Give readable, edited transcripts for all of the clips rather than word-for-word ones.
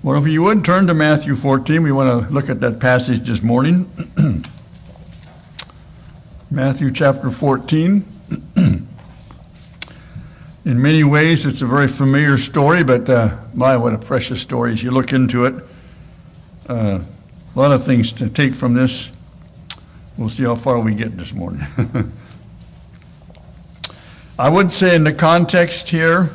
Well, if you would turn to Matthew 14, we want to look at that passage this morning. Matthew chapter 14. In many ways, it's a very familiar story, but my, what a precious story as you look into it. A lot of things to take from this. We'll see how far we get this morning. I would say in the context here,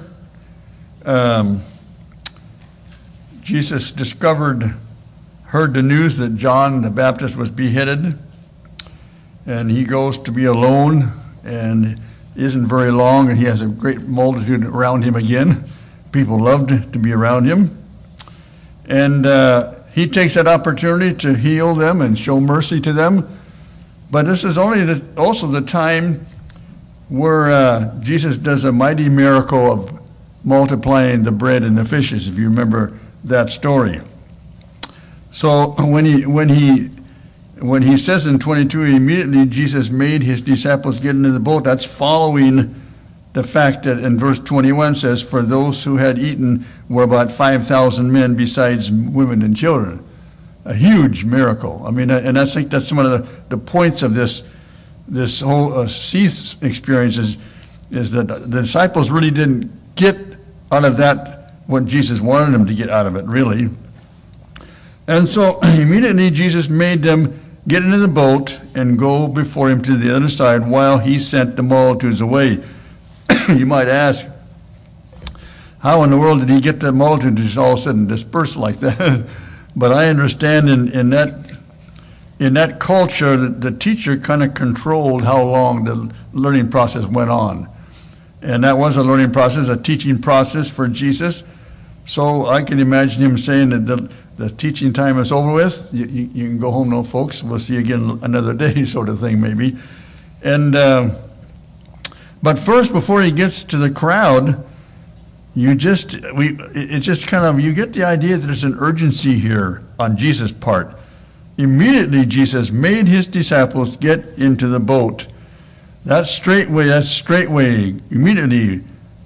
Jesus heard the news that John the Baptist was beheaded, and he goes to be alone, and isn't very long, and he has a great multitude around him again. People loved to be around him. And he takes that opportunity to heal them and show mercy to them. But this is also the time where Jesus does a mighty miracle of multiplying the bread and the fishes, if you remember that story. So when he says in 22, immediately Jesus made his disciples get into the boat, that's following the fact that in verse 21 says, for those who had eaten were about 5,000 men besides women and children. A huge miracle. I mean, and I think that's one of the points of this whole sea experience is that the disciples really didn't get out of that what Jesus wanted them to get out of it, really. And so immediately Jesus made them get into the boat and go before him to the other side while he sent the multitudes away. You might ask, how in the world did he get the multitude to just all of a sudden disperse like that? But I understand in that culture, the teacher kind of controlled how long the learning process went on. And that was a learning process, a teaching process for Jesus. So I can imagine him saying that the teaching time is over with. You can go home now, folks. We'll see you again another day, sort of thing, maybe. And but first, before he gets to the crowd, you get the idea that there's an urgency here on Jesus' part. Immediately, Jesus made his disciples get into the boat. That's straightway, immediately.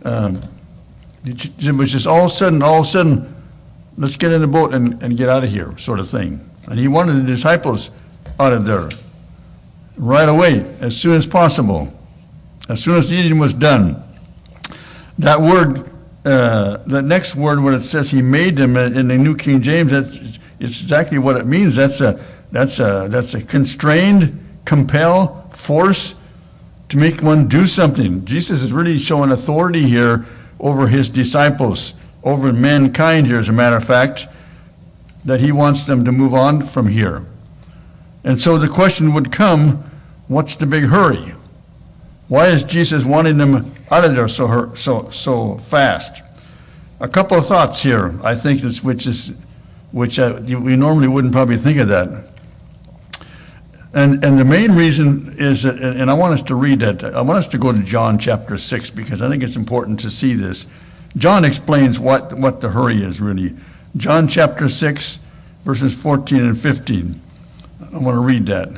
It was just all of a sudden, let's get in the boat and get out of here, sort of thing. And he wanted the disciples out of there right away, as soon as possible, as soon as the eating was done. That word, the next word, when it says he made them in the New King James, it's exactly what it means. That's a constrained, compel, force to make one do something. Jesus is really showing authority here over his disciples, over mankind here, as a matter of fact, that he wants them to move on from here. And so the question would come, what's the big hurry? Why is Jesus wanting them out of there so fast? A couple of thoughts here, I think, which we normally wouldn't probably think of that. And the main reason is that, and I want us to read that, I want us to go to John chapter 6, because I think it's important to see this. John explains what the hurry is, really. John chapter 6, verses 14 and 15. I want to read that.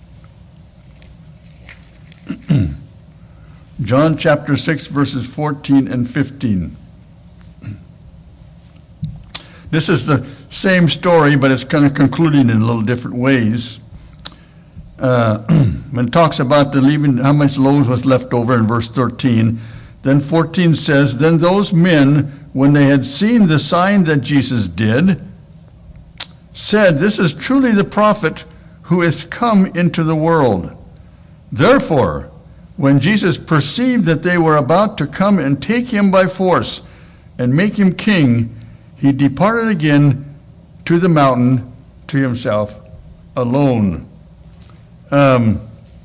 John chapter 6, verses 14 and 15. This is the same story, but it's kind of concluding in a little different ways. When it talks about the leaving, how much loaves was left over in verse 13, then 14 says, then those men, when they had seen the sign that Jesus did, said, this is truly the prophet who is come into the world. Therefore, when Jesus perceived that they were about to come and take him by force and make him king, he departed again to the mountain to himself alone. The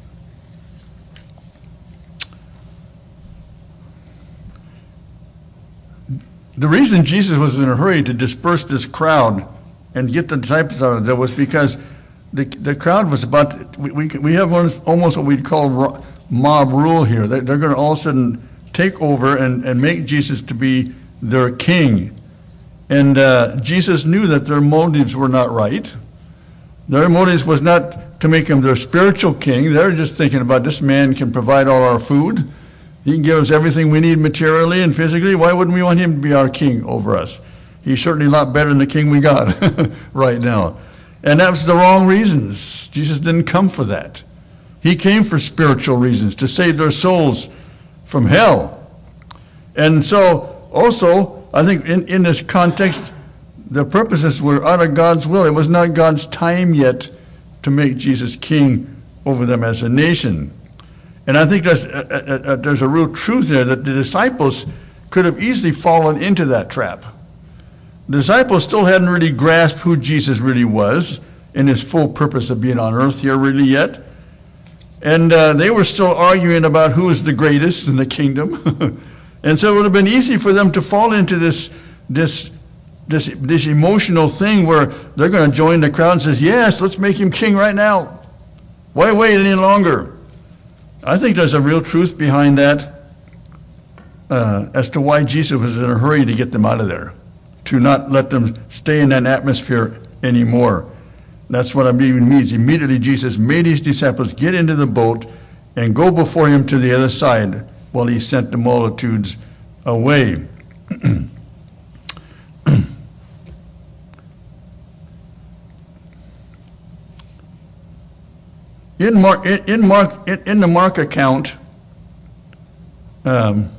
reason Jesus was in a hurry to disperse this crowd and get the disciples out of there was because the crowd was about to, we have almost what we'd call mob rule here. They're going to all of a sudden take over and make Jesus to be their king. And Jesus knew that their motives were not right. Their motives was not to make him their spiritual king. They're just thinking about, this man can provide all our food. He can give us everything we need materially and physically. Why wouldn't we want him to be our king over us? He's certainly a lot better than the king we got right now. And that was the wrong reasons. Jesus didn't come for that. He came for spiritual reasons, to save their souls from hell. And so, also, I think in this context, the purposes were out of God's will. It was not God's time yet to make Jesus king over them as a nation. And I think there's a real truth there that the disciples could have easily fallen into that trap. The disciples still hadn't really grasped who Jesus really was and his full purpose of being on earth here really yet. And they were still arguing about who is the greatest in the kingdom. And so it would have been easy for them to fall into this emotional thing where they're going to join the crowd and says, yes, let's make him king right now. Why wait any longer? I think there's a real truth behind that as to why Jesus was in a hurry to get them out of there, to not let them stay in that atmosphere anymore. That's what I believe it means. Immediately Jesus made his disciples get into the boat and go before him to the other side while he sent the multitudes away. In the Mark account of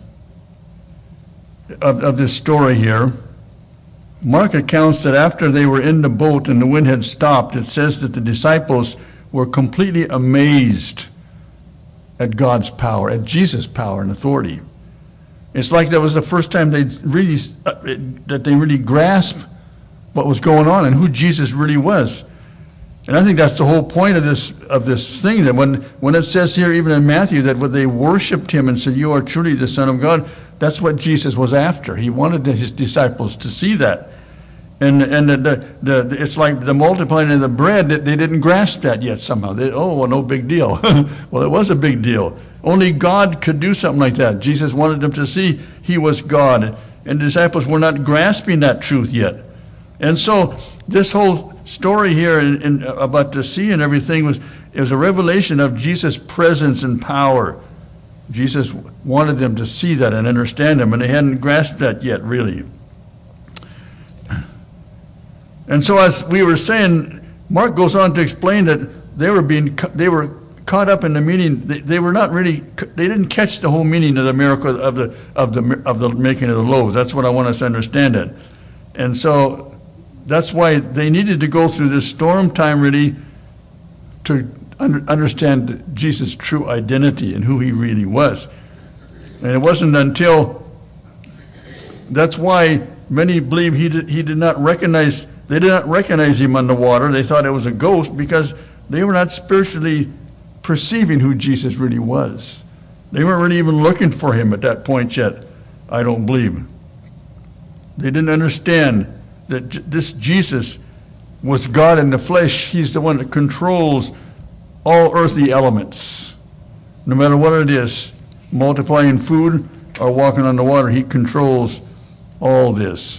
this story here, Mark accounts that after they were in the boat and the wind had stopped, it says that the disciples were completely amazed at God's power, at Jesus' power and authority. It's like that was the first time they really grasped what was going on and who Jesus really was. And I think that's the whole point of this thing, that when it says here, even in Matthew, that when they worshipped him and said, you are truly the Son of God, that's what Jesus was after. He wanted his disciples to see that. And it's like the multiplying of the bread, they didn't grasp that yet somehow. No big deal. Well, it was a big deal. Only God could do something like that. Jesus wanted them to see he was God. And the disciples were not grasping that truth yet. And so this whole story here about the sea and everything was a revelation of Jesus' presence and power. Jesus wanted them to see that and understand him, and they hadn't grasped that yet, really. And so, as we were saying, Mark goes on to explain that they were caught up in the meaning. They didn't catch the whole meaning of the miracle of the making of the loaves. That's what I want us to understand it. And so that's why they needed to go through this storm time really to understand Jesus' true identity and who he really was. And it wasn't until, that's why many believe they did not recognize him on the water. They thought it was a ghost because they were not spiritually perceiving who Jesus really was. They weren't really even looking for him at that point yet, I don't believe. They didn't understand that this Jesus was God in the flesh. He's the one that controls all earthly elements. No matter what it is, multiplying food or walking on the water, he controls all this.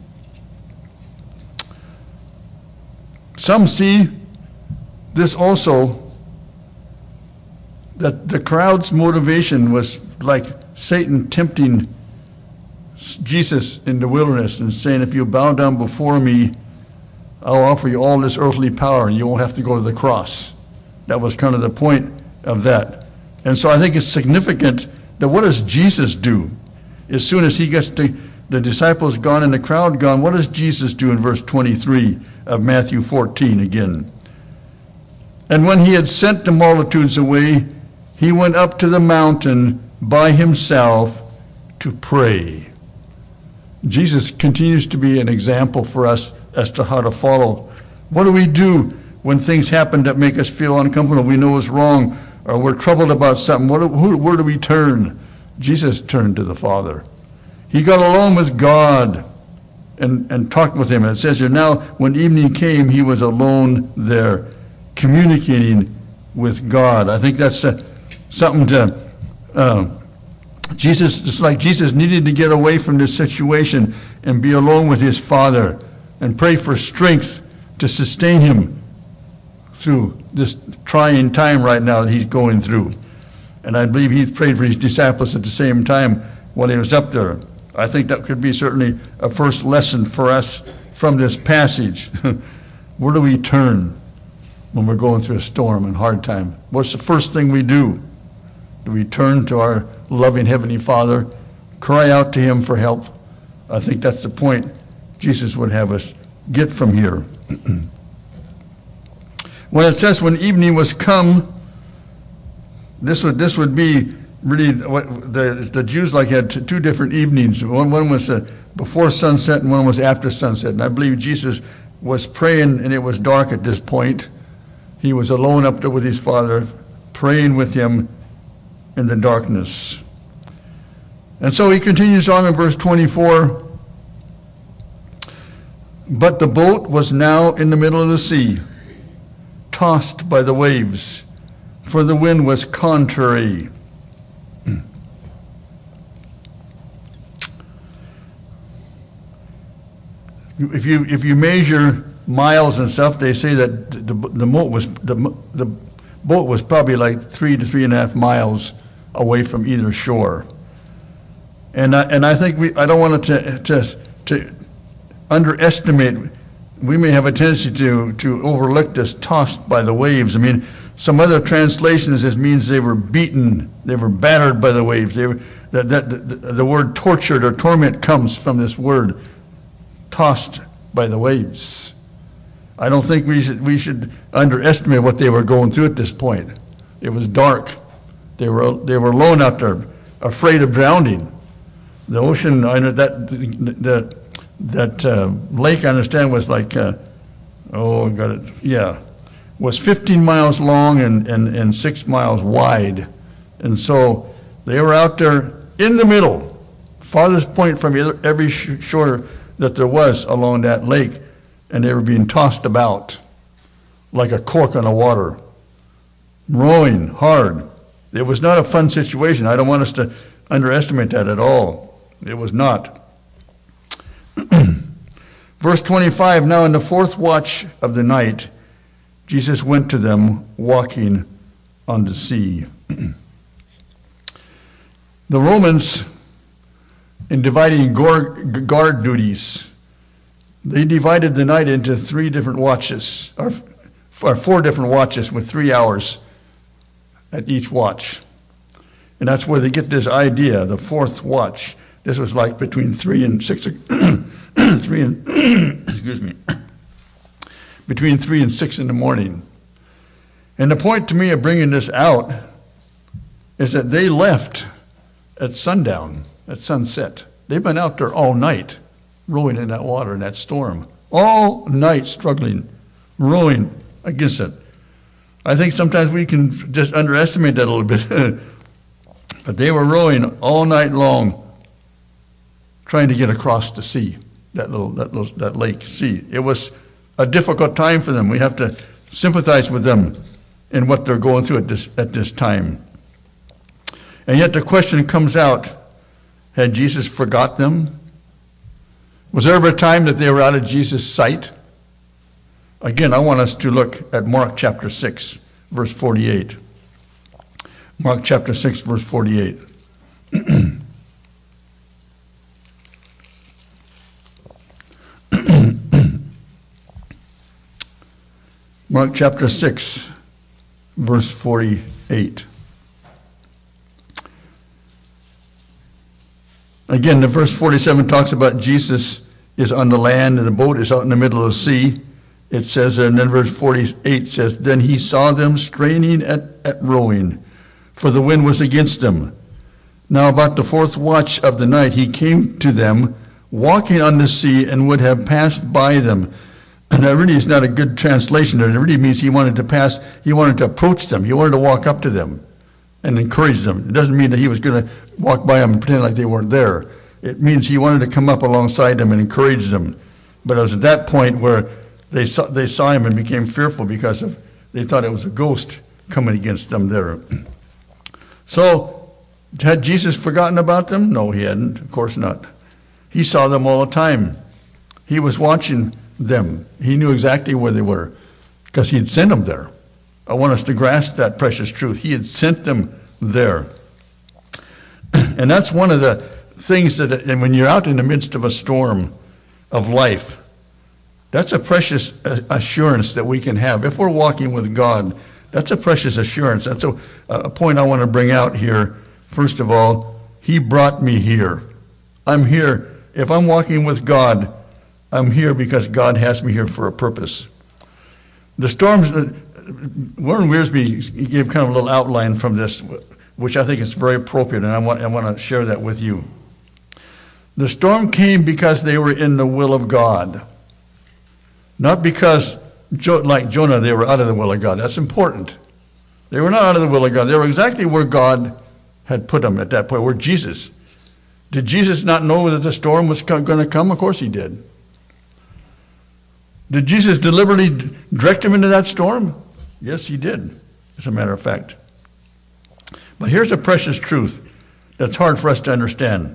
Some see this also, that the crowd's motivation was like Satan tempting Jesus in the wilderness and saying, if you bow down before me, I'll offer you all this earthly power and you won't have to go to the cross. That was kind of the point of that. And so I think it's significant that what does Jesus do? As soon as he gets the disciples gone and the crowd gone, what does Jesus do in verse 23 of Matthew 14 again? And when he had sent the multitudes away, he went up to the mountain by himself to pray. Jesus continues to be an example for us as to how to follow. What do we do when things happen that make us feel uncomfortable, we know is wrong, or we're troubled about something? Where do we turn? Jesus turned to the Father. He got alone with God and talked with him. And it says here, now when evening came, he was alone there, communicating with God. I think that's something to... just like Jesus needed to get away from this situation and be alone with his Father and pray for strength to sustain him through this trying time right now that he's going through. And I believe he prayed for his disciples at the same time while he was up there. I think that could be certainly a first lesson for us from this passage. Where do we turn when we're going through a storm and hard time? What's the first thing we do? Do we turn to our loving Heavenly Father, cry out to Him for help? I think that's the point Jesus would have us get from here. When it says when evening was come, this would be really what the Jews had two different evenings. One was before sunset and one was after sunset. And I believe Jesus was praying and it was dark at this point. He was alone up there with his Father, praying with Him in the darkness. And so he continues on in verse 24. But the boat was now in the middle of the sea, tossed by the waves, for the wind was contrary. If you measure miles and stuff, they say that the boat was probably like 3 to 3.5 miles away from either shore. And I think I don't want to underestimate. We may have a tendency to overlook this, tossed by the waves. I mean, some other translations, this means they were beaten, they were battered by the waves. The word tortured or torment comes from this word, tossed by the waves. I don't think we should underestimate what they were going through at this point. It was dark. They were alone out there, afraid of drowning. The ocean, that lake, I understand, was was 15 miles long and 6 miles wide. And so they were out there in the middle, farthest point from every shore that there was along that lake, and they were being tossed about like a cork on the water, rowing hard. It was not a fun situation. I don't want us to underestimate that at all. It was not. Verse 25, now in the fourth watch of the night, Jesus went to them walking on the sea. The Romans, in dividing guard duties, they divided the night into 3 different watches, or 4 different watches with 3 hours at each watch. And that's where they get this idea, the fourth watch. This was like between 3 and 6, between 3 and 6 in the morning. And the point to me of bringing this out is that they left at sundown, at sunset. They've been out there all night, rowing in that water, in that storm. All night struggling, rowing against it. I think sometimes we can just underestimate that a little bit. But they were rowing all night long, trying to get across the sea, that lake sea. It was a difficult time for them. We have to sympathize with them in what they're going through at this time. And yet the question comes out, had Jesus forgot them? Was there ever a time that they were out of Jesus' sight? Again, I want us to look at Mark chapter 6, verse 48. Mark chapter 6, verse 48. Mark chapter 6, verse 48. Again, the verse 47 talks about Jesus is on the land and the boat is out in the middle of the sea. It says, and then verse 48 says, then he saw them straining at rowing, for the wind was against them. Now about the fourth watch of the night he came to them, walking on the sea, and would have passed by them. And that really is not a good translation. It really means he wanted to approach them. He wanted to walk up to them and encourage them. It doesn't mean that he was going to walk by them and pretend like they weren't there. It means he wanted to come up alongside them and encourage them. But it was at that point where they saw him and became fearful because they thought it was a ghost coming against them there. So, had Jesus forgotten about them? No, he hadn't. Of course not. He saw them all the time. He was watching them. He knew exactly where they were because he had sent them there. I want us to grasp that precious truth. He had sent them there. And that's one of the things and when you're out in the midst of a storm of life, that's a precious assurance that we can have. If we're walking with God, that's a precious assurance. That's a point I want to bring out here. First of all, he brought me here. I'm here. If I'm walking with God, I'm here because God has me here for a purpose. The storms, Warren Wiersbe gave kind of a little outline from this, which I think is very appropriate, and I want to share that with you. The storm came because they were in the will of God. Not because, like Jonah, they were out of the will of God. That's important. They were not out of the will of God. They were exactly where God had put them at that point, where Jesus. Did Jesus not know that the storm was going to come? Of course he did. Did Jesus deliberately direct him into that storm? Yes, he did, as a matter of fact. But here's a precious truth that's hard for us to understand.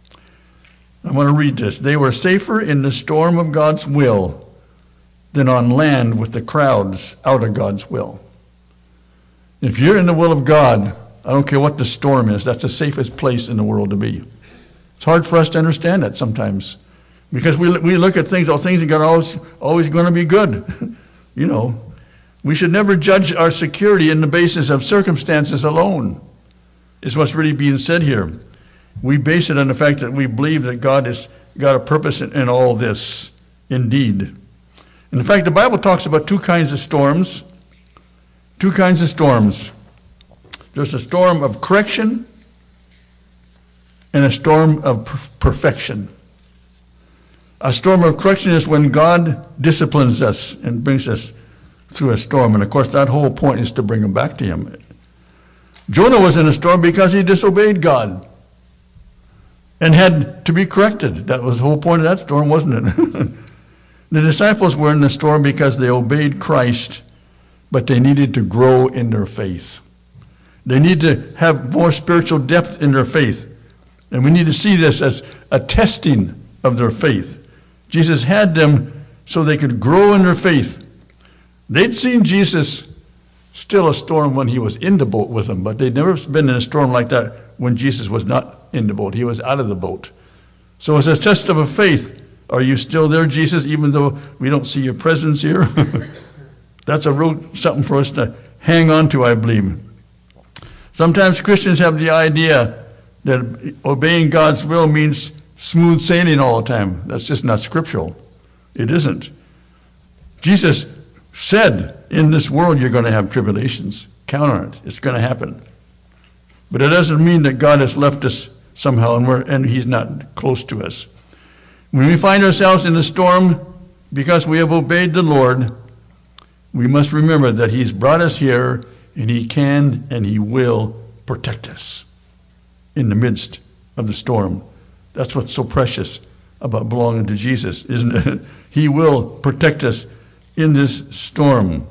I want to read this. They were safer in the storm of God's will than on land with the crowds out of God's will. If you're in the will of God, I don't care what the storm is, that's the safest place in the world to be. It's hard for us to understand that sometimes. Because we look at things, things are always going to be good. You know, we should never judge our security on the basis of circumstances alone, is what's really being said here. We base it on the fact that we believe that God has got a purpose in all this, indeed. And in fact, the Bible talks about two kinds of storms. Two kinds of storms. There's a storm of correction and a storm of perfection. A storm of correction is when God disciplines us and brings us through a storm. And of course, that whole point is to bring him back to him. Jonah was in a storm because he disobeyed God and had to be corrected. That was the whole point of that storm, wasn't it? The disciples were in the storm because they obeyed Christ, but they needed to grow in their faith. They need to have more spiritual depth in their faith. And we need to see this as a testing of their faith. Jesus had them so they could grow in their faith. They'd seen Jesus still a storm when he was in the boat with them, but they'd never been in a storm like that when Jesus was not in the boat. He was out of the boat. So it's a test of a faith. Are you still there, Jesus, even though we don't see your presence here? That's a real something for us to hang on to, I believe. Sometimes Christians have the idea that obeying God's will means smooth sailing all the time. That's just not scriptural. It isn't. Jesus said, in this world you're going to have tribulations. Count on it. It's going to happen. But it doesn't mean that God has left us somehow and he's not close to us. When we find ourselves in a storm because we have obeyed the Lord, we must remember that he's brought us here and he can and he will protect us in the midst of the storm. That's what's so precious about belonging to Jesus, isn't it? He will protect us in this storm.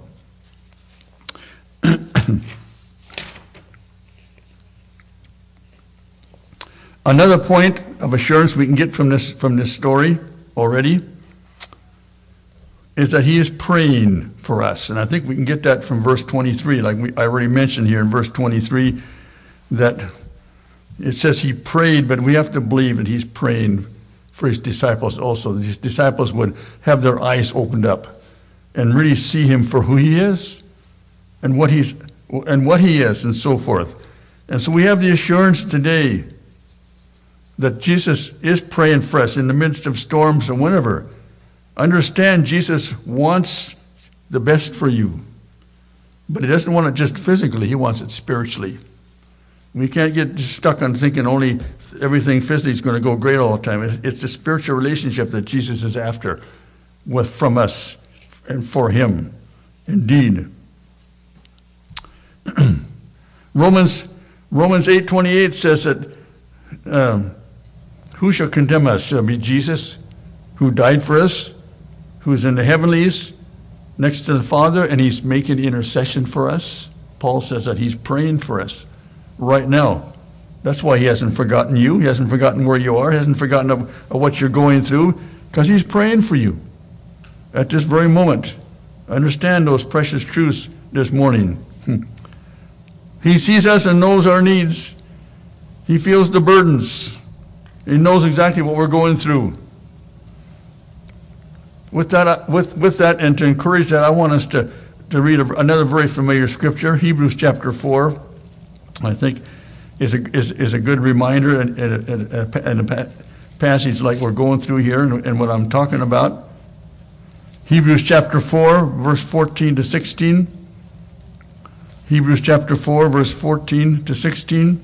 Another point of assurance we can get from this story already is that he is praying for us. And I think we can get that from verse 23, like I already mentioned here in verse 23, that it says he prayed, but we have to believe that he's praying for his disciples also. His disciples would have their eyes opened up and really see him for who he is and what he is and so forth. And so we have the assurance today that Jesus is praying for us in the midst of storms and whatever. Understand, Jesus wants the best for you. But he doesn't want it just physically, he wants it spiritually. We can't get stuck on thinking only everything physically is going to go great all the time. It's the spiritual relationship that Jesus is after from us and for him. Indeed. Romans 8:28 says that who shall condemn us? Shall it be Jesus, who died for us, who's in the heavenlies next to the Father, and he's making intercession for us? Paul says that he's praying for us right now. That's why he hasn't forgotten you. He hasn't forgotten where you are. He hasn't forgotten of what you're going through, because he's praying for you at this very moment. Understand those precious truths this morning. He sees us and knows our needs. He feels the burdens. He knows exactly what we're going through. With that, and to encourage that, I want us to read another very familiar scripture, Hebrews chapter 4. I think is a good reminder and a passage like we're going through here and what I'm talking about. Hebrews chapter 4, verse 14 to 16. Hebrews chapter 4, verse 14 to 16.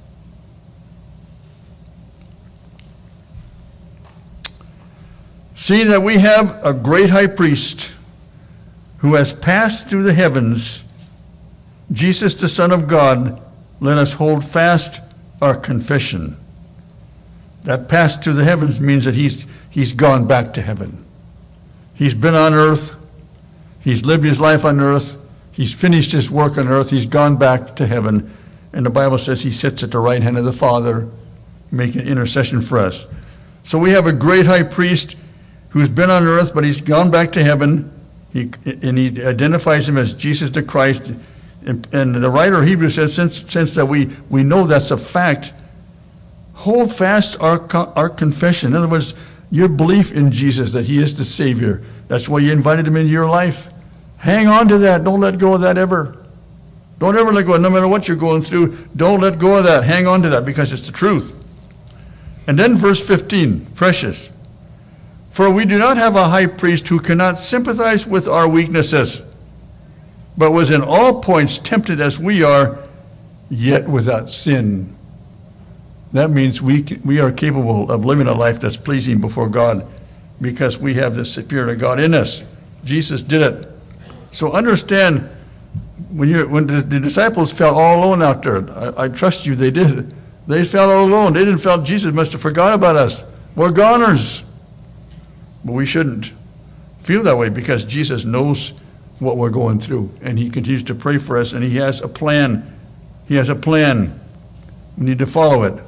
See that we have a great high priest who has passed through the heavens, Jesus the Son of God. Let us hold fast our confession. That passed through the heavens means that he's gone back to heaven. He's been on earth. He's lived his life on earth. He's finished his work on earth. He's gone back to heaven. And the Bible says he sits at the right hand of the Father, making intercession for us. So we have a great high priest who's been on earth, but he's gone back to heaven. He identifies him as Jesus the Christ. And the writer of Hebrews says, since that we know that's a fact, hold fast our confession. In other words, your belief in Jesus, that he is the Savior. That's why you invited him into your life. Hang on to that. Don't let go of that ever. Don't ever let go. No matter what you're going through, don't let go of that. Hang on to that because it's the truth. And then verse 15, precious. For we do not have a high priest who cannot sympathize with our weaknesses, but was in all points tempted as we are, yet without sin. That means we are capable of living a life that's pleasing before God because we have the Spirit of God in us. Jesus did it. So understand, when the disciples felt all alone out there, I trust you they did. They felt all alone. They didn't feel Jesus must have forgot about us. We're goners. But we shouldn't feel that way because Jesus knows what we're going through. And he continues to pray for us, and he has a plan. He has a plan. We need to follow it.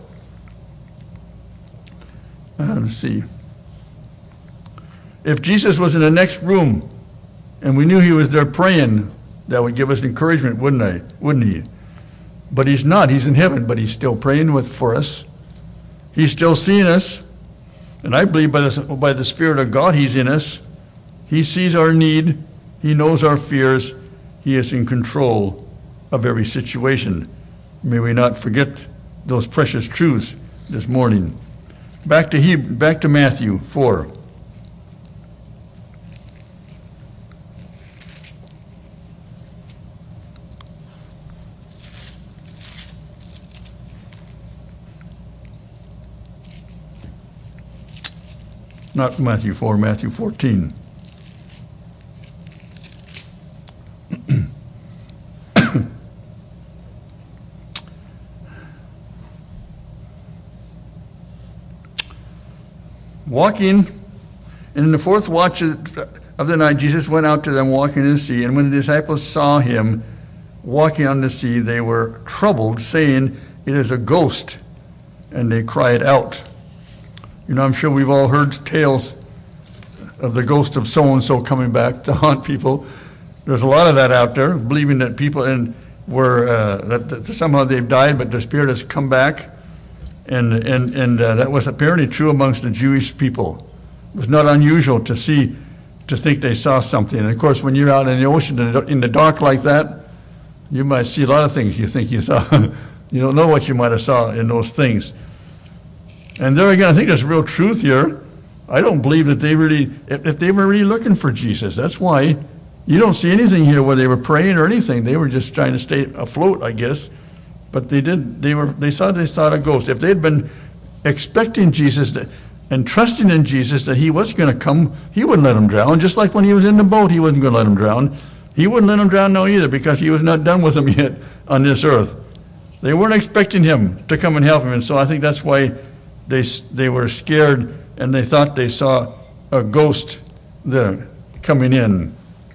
Let's see. If Jesus was in the next room and we knew he was there praying, that would give us encouragement, wouldn't he? But he's not. He's in heaven, but he's still praying for us. He's still seeing us. And I believe by the Spirit of God he's in us. He sees our need. He knows our fears. He is in control of every situation. May we not forget those precious truths this morning. Back to Matthew 4. Not Matthew 4, Matthew 14. Walking, and in the fourth watch of the night, Jesus went out to them walking in the sea. And when the disciples saw him walking on the sea, they were troubled, saying, "It is a ghost." And they cried out. You know, I'm sure we've all heard tales of the ghost of so-and-so coming back to haunt people. There's a lot of that out there, believing that people that somehow they've died, but their spirit has come back. And that was apparently true amongst the Jewish people. It was not unusual to think they saw something. And of course, when you're out in the ocean in the dark like that, you might see a lot of things you think you saw. You don't know what you might have saw in those things. And there again, I think there's real truth here. I don't believe that if they were really looking for Jesus. That's why you don't see anything here where they were praying or anything. They were just trying to stay afloat, I guess. But they saw a ghost. If they had been expecting Jesus and trusting in Jesus that he was going to come, he wouldn't let them drown. Just like when he was in the boat, he wasn't going to let them drown. He wouldn't let them drown now either because he was not done with them yet on this earth. They weren't expecting him to come and help him. And so I think that's why they were scared and they thought they saw a ghost there coming in.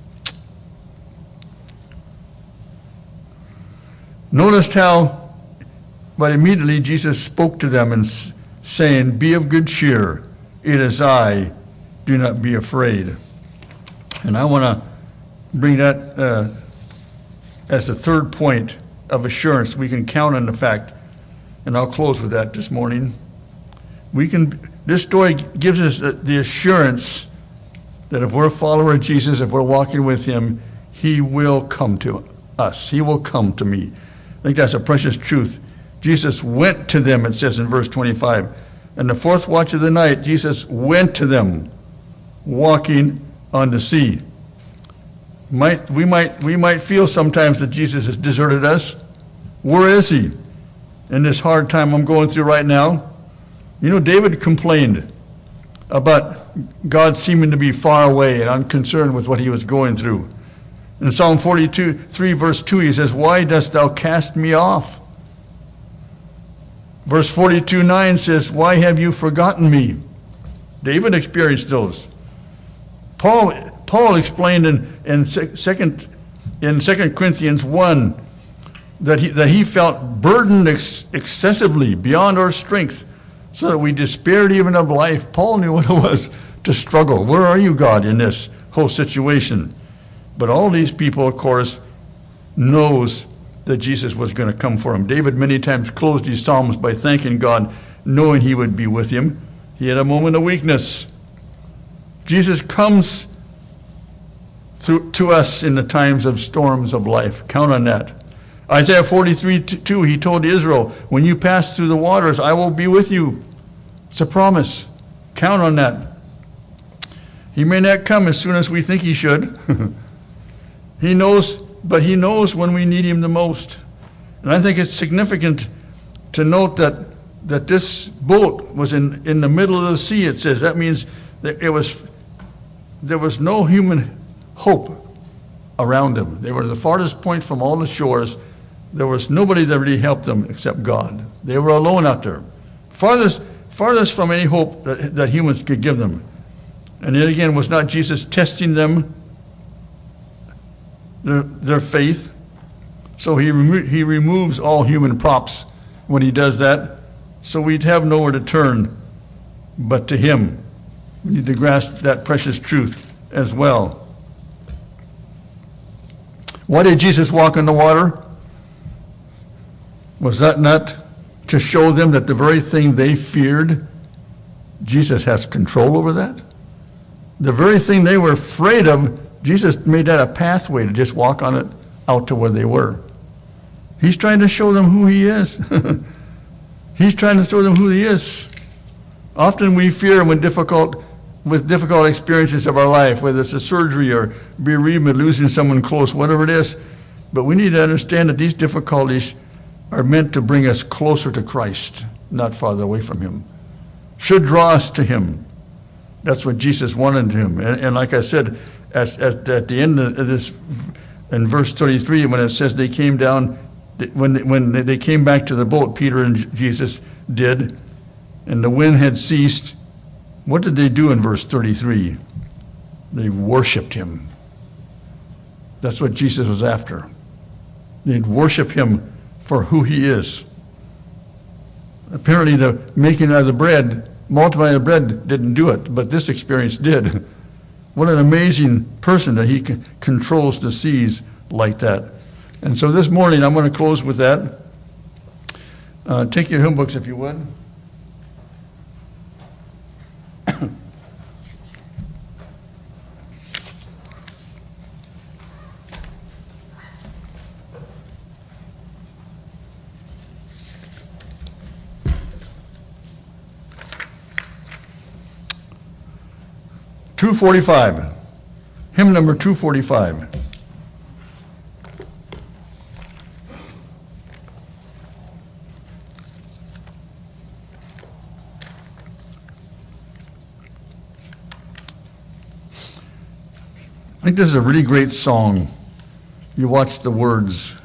Noticed how, but immediately Jesus spoke to them and saying, "Be of good cheer, it is I, do not be afraid." And I want to bring that as the third point of assurance. We can count on the fact, and I'll close with that this morning, This story gives us the assurance that if we're a follower of Jesus, if we're walking with him, he will come to us. He will come to me. I think that's a precious truth. Jesus went to them, it says in verse 25. And the fourth watch of the night, Jesus went to them, walking on the sea. We might feel sometimes that Jesus has deserted us. Where is he in this hard time I'm going through right now? You know, David complained about God seeming to be far away and unconcerned with what he was going through. In Psalm 43, verse 2, he says, "Why dost thou cast me off?" Verse 42:9 says, "Why have you forgotten me?" David experienced those. Paul explained in 2 Corinthians 1 that he felt burdened excessively beyond our strength, so that we despaired even of life. Paul knew what it was to struggle. Where are you, God, in this whole situation? But all these people, of course, knows that Jesus was going to come for him. David many times closed his Psalms by thanking God, knowing he would be with him. He had a moment of weakness. Jesus comes to us in the times of storms of life. Count on that. Isaiah 43:2, he told Israel, "When you pass through the waters, I will be with you." It's a promise. Count on that. He may not come as soon as we think he should. He knows when we need him the most. And I think it's significant to note that this boat was in the middle of the sea, it says. That means that there was no human hope around them. They were the farthest point from all the shores. There was nobody that really helped them except God. They were alone out there. Farthest from any hope that humans could give them. And yet again, was not Jesus testing them, their faith? So he removes all human props when he does that, so we'd have nowhere to turn but to him. We need to grasp that precious truth as well. Why did Jesus walk on the water? Was that not to show them that the very thing they feared, Jesus has control over that? The very thing they were afraid of, Jesus made that a pathway to just walk on it out to where they were. He's trying to show them who he is. He's trying to show them who he is. Often we fear with difficult experiences of our life, whether it's a surgery or bereavement, losing someone close, whatever it is. But we need to understand that these difficulties are meant to bring us closer to Christ, not farther away from him. Should draw us to him. That's what Jesus wanted to him. And like I said, at the end of this, in verse 33, when it says they came down, when they came back to the boat, Peter and Jesus did, and the wind had ceased, what did they do in verse 33? They worshiped him. That's what Jesus was after. They'd worship him for who he is. Apparently the making of the bread, multiplying the bread didn't do it, but this experience did. What an amazing person that he controls the seas like that. And so this morning I'm going to close with that. Take your hymn books if you would. .245, hymn number 245. I think this is a really great song. You watch the words.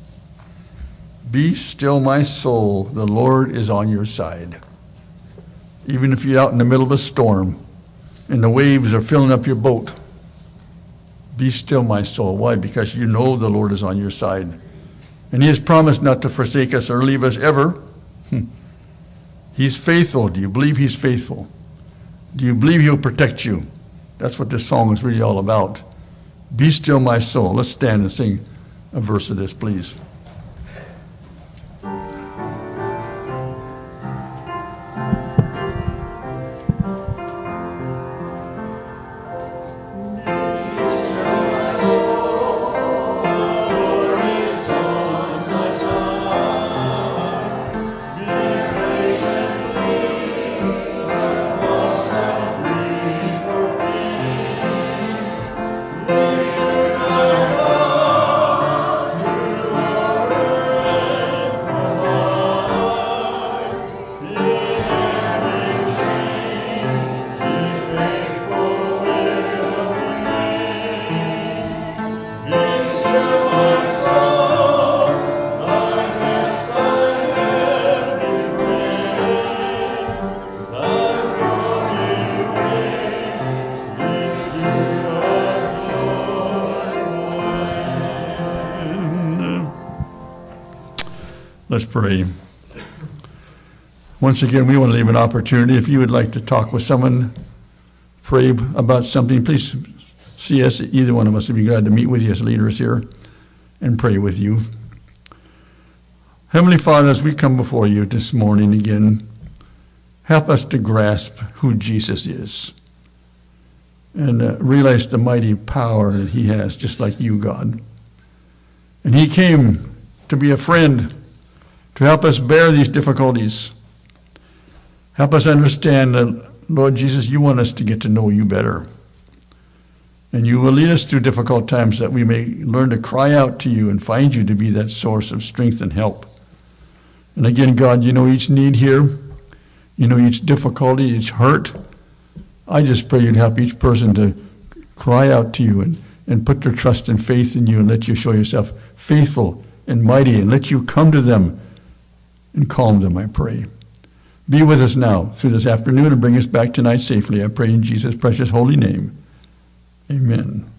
Be still, my soul, the Lord is on your side. Even if you're out in the middle of a storm, and the waves are filling up your boat. Be still, my soul. Why? Because you know the Lord is on your side. And he has promised not to forsake us or leave us ever. He's faithful. Do you believe he's faithful? Do you believe he'll protect you? That's what this song is really all about. Be still, my soul. Let's stand and sing a verse of this, please. Let's pray. Once again, we want to leave an opportunity. If you would like to talk with someone, pray about something, please see us. Either one of us would be glad to meet with you as leaders here and pray with you. Heavenly Father, as we come before you this morning again, help us to grasp who Jesus is and realize the mighty power that he has, just like you, God. And he came to be a friend, to help us bear these difficulties. Help us understand that, Lord Jesus, you want us to get to know you better. And you will lead us through difficult times that we may learn to cry out to you and find you to be that source of strength and help. And again, God, you know each need here. You know each difficulty, each hurt. I just pray you'd help each person to cry out to you and put their trust and faith in you and let you show yourself faithful and mighty and let you come to them and calm them, I pray. Be with us now through this afternoon and bring us back tonight safely. I pray in Jesus' precious holy name. Amen.